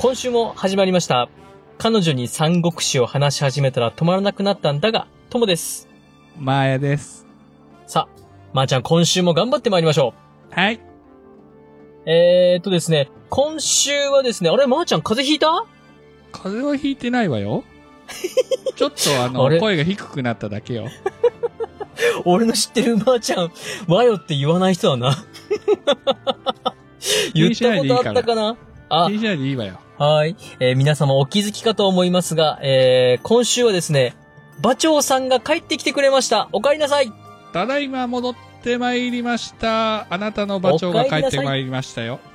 今週も始まりました。彼女に三国志を話し始めたら止まらなくなったんだが、ともです。 まーやです。 さあ、まーちゃん今週も頑張ってまいりましょう。はい。 ですね、今週はですね、あれ、まーちゃん風邪ひいた？ 風邪はひいてないわよ。ちょっと声が低くなっただけよ。 俺の知ってるまーちゃん、わよって言わない人だな。言ったことあったかな？ 気にしないでいいわよ。 はい。皆様お気づきかと思いますが、今週はですね、馬長さんが帰ってきてくれました。お帰りなさい。 ただいま戻ってまいりました。あなたの馬長が帰ってまいりましたよ。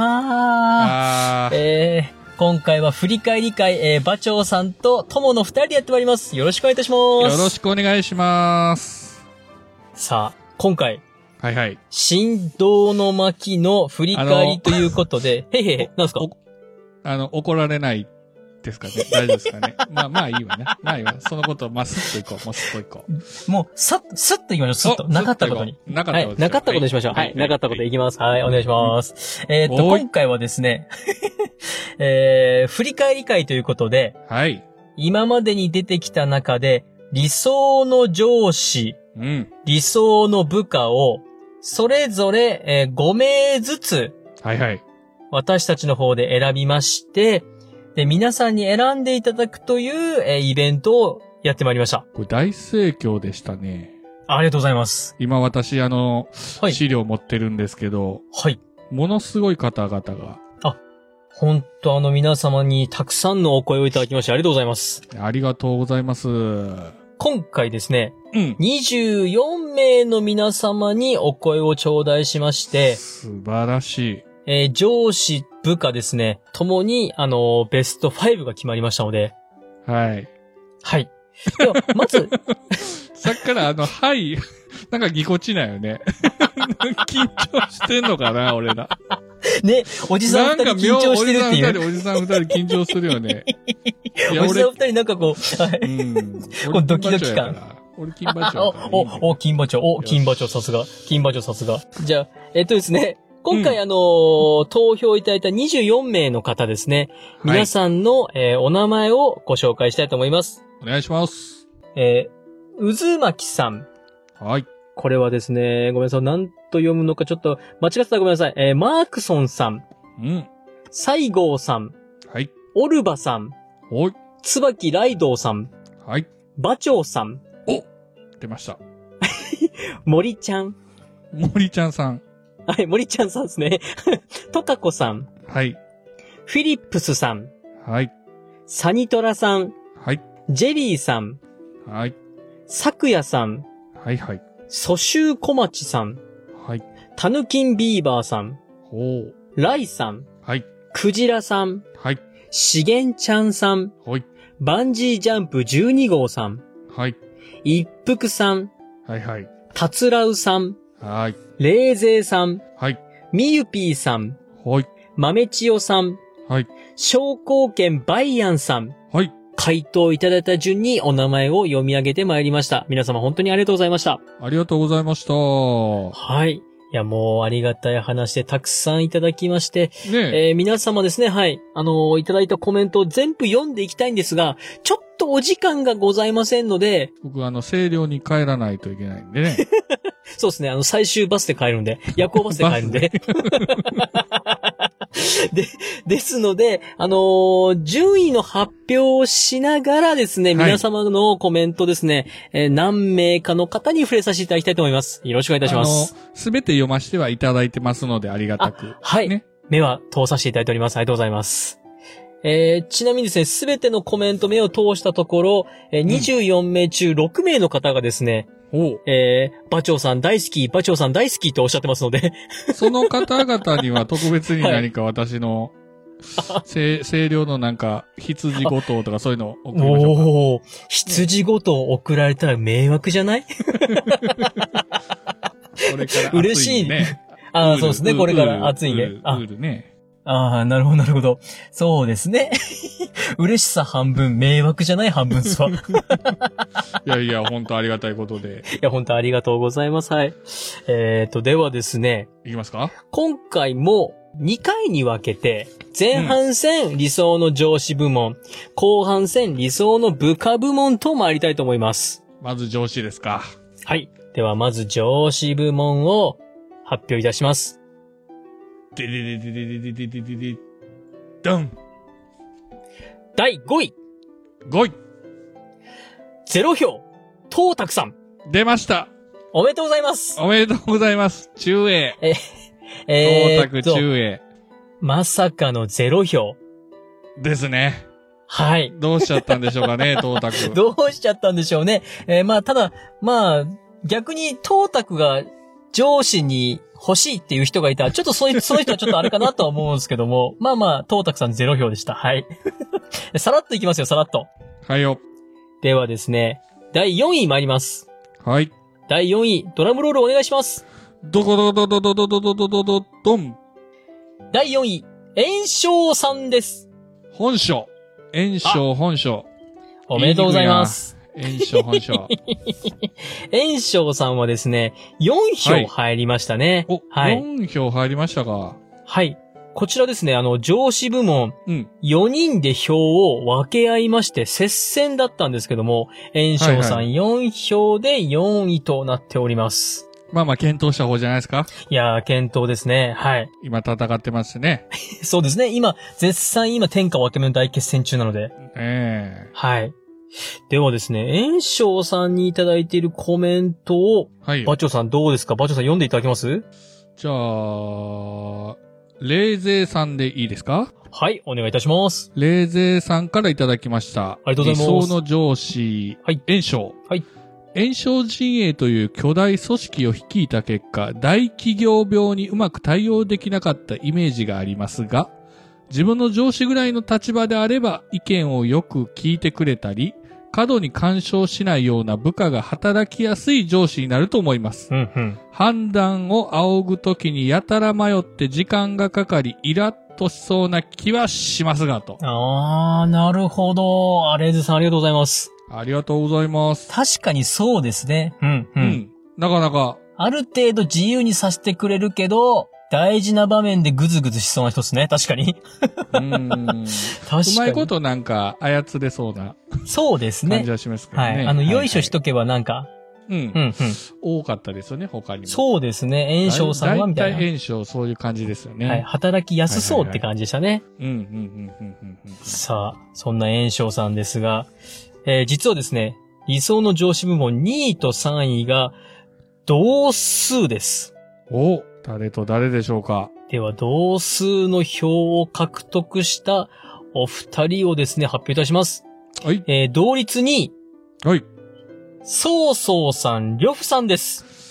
今回は振り返り会、馬長さんと友の二人でやってまいります。よろしくお願いいたします。 よろしくお願いします。 さあ、今回。 はいはい。 振動の巻の振り返りということで、なんすか？ 怒られないですかね？大丈夫ですかね？まあいいわね。まあいいわ。そのことを、スッといこう。もうスッといこう。もう、スッといきましょう。スッと。なかったことに。 なかったことに。 はい。なかったことにしましょう。はい。なかったこといきます。はい。お願いします。今回はですね、振り返り会ということで、 はい。 今までに出てきた中で、理想の上司、理想の部下を、それぞれ、5名ずつ、 はいはい。 私たちの方で選びまして、で、皆さんに選んでいただくという、イベントをやってまいりました。 これ大盛況でしたね。 ありがとうございます。 今私資料持ってるんですけど、 はい。 ものすごい方々が。 本当皆様にたくさんのお声をいただきましてありがとうございます。 ありがとうございます。 今回ですね、24名の皆様にお声を頂戴しまして、 素晴らしい。上司、部下ですね、ともに、ベスト5が決まりましたので。 はい。 はい。では、まず。 さっきからはい、なんかぎこちないよね。緊張してんのかな、俺ら。 ね、おじさん二人緊張してるっていう。 おじさん二人緊張するよね。 おじさん二人なんかこう、はい。こうドキドキ感。 俺金馬長。 金馬長。金馬長さすが。金馬長さすが。じゃあ、ですね。今回投票いただいた24名の方ですね。皆さんの、お名前をご紹介したいと思います。 お願いします。 渦巻さん。 はい。 これはですね、ごめんなさい。何と読むのかちょっと間違ってたらごめんなさい。マークソンさん。西郷さん。 はい。 オルバさん。 はい。 椿ライドウさん。 はい。 馬長さん。 出ました。 森ちゃん。 森ちゃんさん。 はい、森ちゃんさんですね。トカコさん。 はい。 フィリップスさん。 はい。 サニトラさん。 はい。 ジェリーさん。 はい。 サクヤさん。 はいはい。 ソシューコマチさん。 はい。 タヌキンビーバーさん。ライさん。 はい。 クジラさん。 はい。 シゲンちゃんさん。 はい。 バンジージャンプ12号さん。 はい。 一服さん。 はいはい。 タツラウさん。 はい。 レーゼーさん。 はい。 ミユピーさん。 はい。 豆千代さん。 はい。 商工券バイアンさん。 はい。 回答いただいた順にお名前を読み上げてまいりました。皆様本当にありがとうございました。 ありがとうございました。 はい。いや、もうありがたい話でたくさんいただきまして、ね皆様ですね、はい。いただいたコメントを全部読んでいきたいんですが、ちょっとお時間がございませんので、 僕清陵に帰らないといけないんでね。 そうですね、最終バスで帰るんで、夜行バスで帰るんで。ですので、順位の発表をしながらですね、皆様のコメントですね、何名かの方に触れさせていただきたいと思います。よろしくお願いいたします。 すべて読ませてはいただいてますので、ありがたく。 はい。ね。目は通させていただいております。ありがとうございます。ちなみにですね、すべてのコメント目を通したところ、24名中6名の方がですね、馬長さん大好き、馬長さん大好きとおっしゃってますので。 その方々には特別に何か私の、清涼のなんか、羊ごととかそういうのを送りましょうか。 羊ごと送られたら迷惑じゃない？ これから暑いね。 嬉しいね。そうですね、これから暑いね。 ウールね。 なるほど、なるほど。そうですね。嬉しさ半分、迷惑じゃない半分ですわ。 いや、本当ありがたいことで。 いや、本当ありがとうございます。はい。ではですね。 いきますか？ 今回も、 2回に分けて、前半戦理想の上司部門、後半戦理想の部下部門と参りたいと思います。 まず上司ですか。 はい。ではまず上司部門を発表いたします。 ドン。 第5位。 5位。 0票。東卓さん。 出ました。 おめでとうございます。 おめでとうございます。中英。東卓中英。 まさかの0票。 ですね。 はい。 どうしちゃったんでしょうかね、東卓。 どうしちゃったんでしょうね。ただ、逆に東卓が上司に欲しいっていう人がいたら、ちょっとそういう人はちょっとあれかなとは思うんですけども、東卓さん0票でした。はい。さらっといきますよ、さらっと。 はいよ。 ではですね、第4位参ります。 はい。 第4位、ドラムロールお願いします。 どこどどどどどどどどどどどん。 第4位、炎章さんです。 本書。炎章本書。 おめでとうございます。 炎章本書。 炎章さんはですね、4票入りましたね。 はい。4票入りましたか。 はい。こちらですね、上司部門、4人で票を分け合いまして、接戦だったんですけども、炎章さん4票で4位となっております。 検討した方じゃないですか。 いやー、検討ですね。はい。 今戦ってますね。 そうですね。絶賛天下分け目の大決戦中なので。はい。ではですね、炎章さんにいただいているコメントを、はい。バチョさんどうですか？バチョさん読んでいただけます？ じゃあ、レーゼーさんでいいですか？ はい、お願いいたします。 レーゼーさんからいただきました。 ありがとうございます。 理想の上司、 はい。 炎章。 はい。 炎章陣営という巨大組織を率いた結果、大企業病にうまく対応できなかったイメージがありますが、自分の上司ぐらいの立場であれば意見をよく聞いてくれたり、過度に干渉しないような部下が働きやすい上司になると思います。判断を仰ぐときにやたら迷って時間がかかり、イラッとしそうな気はしますがと。 なるほど。レーズさんありがとうございます。 ありがとうございます。 確かにそうですね。 なかなか。 ある程度自由にさせてくれるけど、大事な場面でグズグズしそうな人ですね。確かに。確かに。 うまいことなんか操れそうな。 そうですね。 感じはしますけどね。 はい。よいしょしとけばなんか。 多かったですよね、他にも。 そうですね。炎章さんはみたいな。 大体炎章そういう感じですよね。 はい。働きやすそうって感じでしたね。さあ、そんな炎章さんですが、実はですね、理想の上司部門2位と3位が同数です。 誰と誰でしょうか。 では、同数の票を獲得したお二人をですね、発表いたします。 はい。 同率2位。 はい。 そうそうさん、りょふさんです。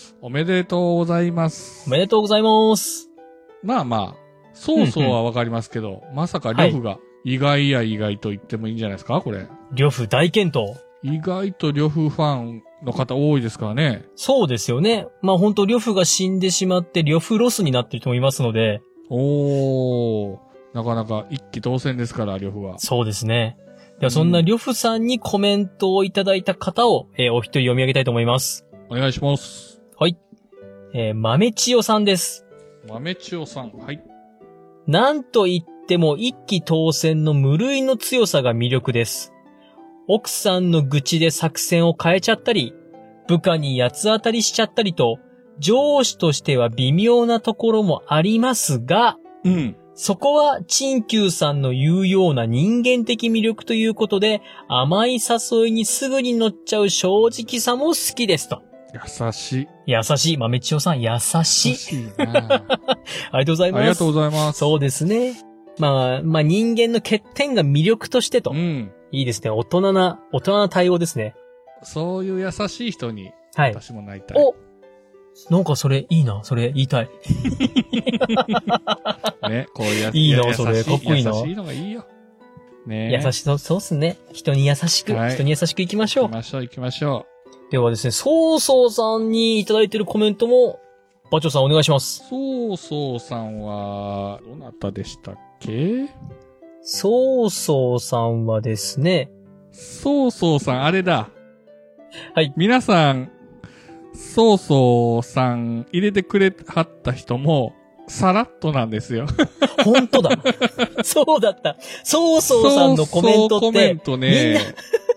おめでとうございます。 おめでとうございます。 そうそうはわかりますけど、まさかりょふが意外や意外と言ってもいいんじゃないですか、これ。 りょふ大健闘。 意外とりょふファンの方多いですからね。 そうですよね。本当りょふが死んでしまってりょふロスになってる人もいますので。 なかなか一騎当選ですから、りょふは。 そうですね。ではそんなりょふさんにコメントをいただいた方を、お一人読み上げたいと思います。 お願いします。 はい。豆千代さんです。 豆千代さん。はい。 なんと言っても一騎当選の無類の強さが魅力です。奥さんの愚痴で作戦を変えちゃったり、部下に八つ当たりしちゃったりと、上司としては微妙なところもありますが、そこは陳旧さんの言うような人間的魅力ということで、甘い誘いにすぐに乗っちゃう正直さも好きですと。 優しい。 優しい。豆千代さん、優しい。 優しいなありがとうございます。 ありがとうございます。 そうですね。人間の欠点が魅力としてと。いいですね。大人な対応ですね。 そういう優しい人に、私もなりたい。 なんかそれいいな。それ言いたい。 ね、こういういいな、それ。かっこいいな。 優しいのがいいよ。ね、 優しそうっすね。人に優しく、人に優しく行きましょう。 行きましょう。ではですね、そうそうさんにいただいているコメントも、バチョさんお願いします。 そうそうさんは、どなたでしたっけ？ そうそうさんはですね。 そうそうさん、あれだ。 はい。 皆さん、そうそうさん入れてくれはった人も、 さらっとなんですよ。 本当だ。そうだった。そうそうさんのコメントって、 コメントね。 みんな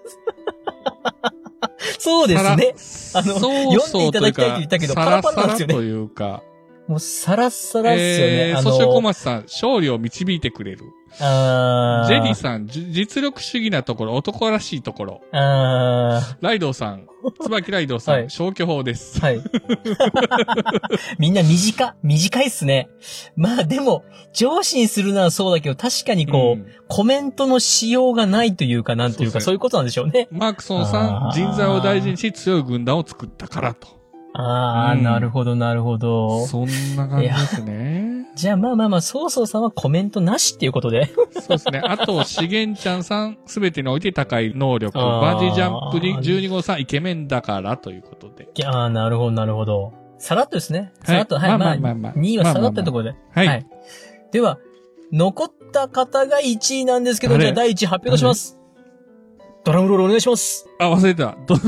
そうですね。読んでいただきたいって言ったけど、パラパラなんですよね。 というか。 もうサラッサラっすよね。 そして小松さん、勝利を導いてくれる。ジェリーさん、実力主義なところ、男らしいところ。ライドウさん、椿ライドウさん、はい、消去法です。はい。 みんな短いっすね。まあでも、上司にするのはそうだけど、確かにこう、コメントのしようがないというか、なんというか、そういうことなんでしょうね。 マークソンさん、人材を大事にし強い軍団を作ったからと。 なるほど、なるほど。 そんな感じですね。 じゃあまあ、そうそうさんはコメントなしっていうことで。 そうですね。あと、しげんちゃんさん、すべてにおいて高い能力。バンジージャンプに12号さんイケメンだからということで。 なるほど、なるほど。さらっとですね。さらっと、はい、まあ、2位はさらっというところで。はい。では、残った方が1位なんですけど、じゃあ第1位発表します。ドラムロールお願いします。 忘れた。ド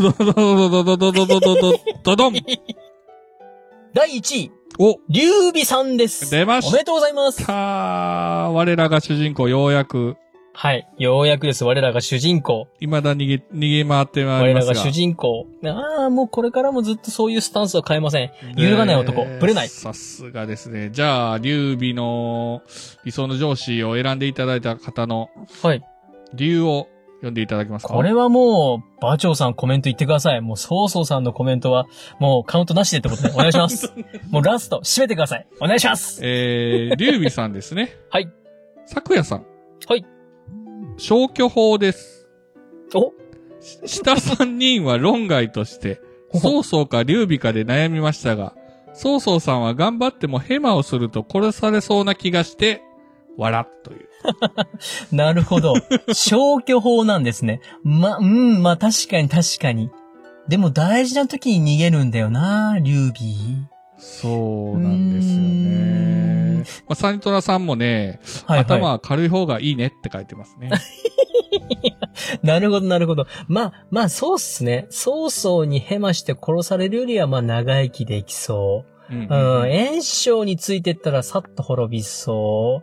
ドン。 第1位。劉備さんです。 出ました。 おめでとうございます。 我らが主人公、ようやく。 はい。ようやくです。我らが主人公。 未だ逃げ回ってまいりますが。 我らが主人公。もうこれからもずっとそういうスタンスは変えません。揺るがない男。ぶれない。 さすがですね。じゃあ、劉備の理想の上司を選んでいただいた方の。はい。理由を読んでいただけますか？ これはもう、馬長さんコメント言ってください。もう、そうそうさんのコメントは、もうカウントなしでってことでお願いします。もうラスト、締めてください。お願いします。 劉備さんですね。 はい。 咲夜さん。 はい。 消去法です。 お？ 下3人は論外として、曹操か劉備かで悩みましたが、曹操さんは頑張ってもヘマをすると殺されそうな気がして、笑っという。 なるほど。消去法なんですね。まあ確かに。でも大事な時に逃げるんだよな、劉備。 そうなんですよね。サニトラさんもね、頭は軽い方がいいねって書いてますね。 なるほど。まあそうっすね。曹操にヘマして殺されるよりは長生きできそう。袁紹についてったらさっと滅びそう。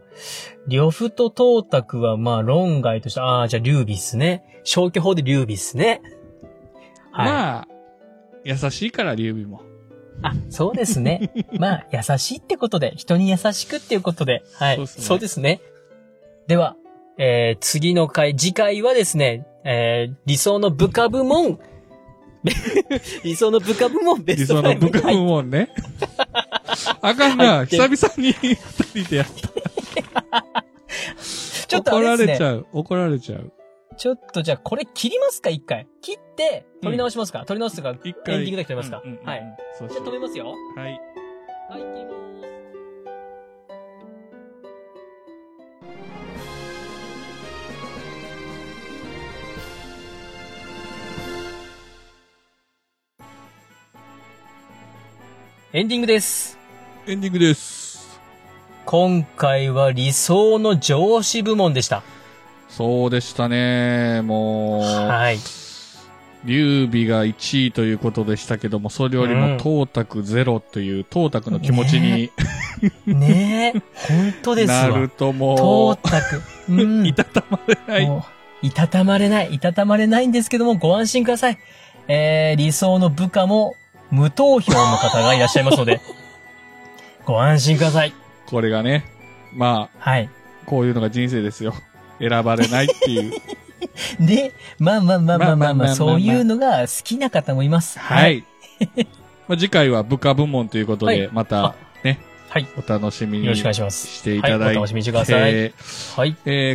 呂布と董卓は論外として、じゃあ劉備っすね。消去法で劉備っすね。 はい。優しいから劉備も。 そうですね。優しいってことで、人に優しくっていうことで。はい。そうですね。では、次回はですね、理想の部下部門、理想の部下部門ベスト5。 理想の部下部門ね。あかんな、久々に二人でやった。 ちょっとあれですね。 怒られちゃう。 ちょっとじゃあこれ切りますか一回。切って、撮り直しますか、撮り直すとか、エンディングだけ撮りますか、はい。じゃあ止めますよ。 はい。 はい、切ります。エンディングです。 エンディングです。 今回は理想の上司部門でした。 そうでしたね。もう。 はい。 劉備が1位ということでしたけども、それよりも董卓0という董卓の気持ちに、 ねえ、本当ですわ。 なるともう、 董卓、 いたたまれない。 いたたまれないんですけども、ご安心ください。理想の部下も無投票の方がいらっしゃいますので、ご安心ください。 これがね、はい。こういうのが人生ですよ。選ばれないっていう。 で、そういうのが好きな方もいます。 はい。次回は部下部門ということで、またね、はい、お楽しみによろしくお願いします。 していただいて、 お楽しみにしてください。 はい。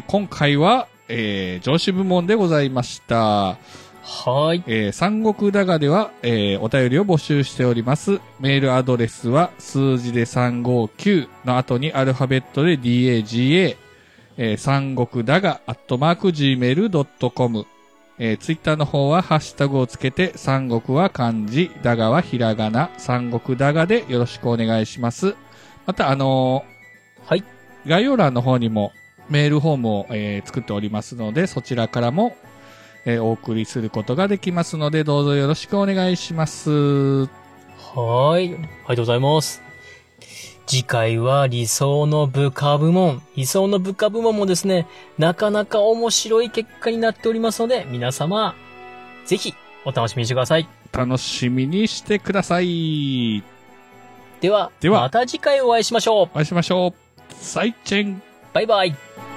今回は、上司部門でございました。 はい。 三国だがでは、お便りを募集しております。メールアドレスは数字で359の後にアルファベットで DAGA、三国だが@gmail.com、ツイッターの方はハッシュタグをつけて三国は漢字、だがはひらがな、三国だがでよろしくお願いします。またはい。概要欄の方にもメールフォームを、作っておりますので、そちらからも、お送りすることができますので、どうぞよろしくお願いします。 はい。ありがとうございます。 次回は理想の部下部門。理想の部下部門もですね、なかなか面白い結果になっておりますので、皆様、ぜひお楽しみにしてください。 楽しみにしてください。 では、また次回お会いしましょう。 お会いしましょう。再见。 バイバイ。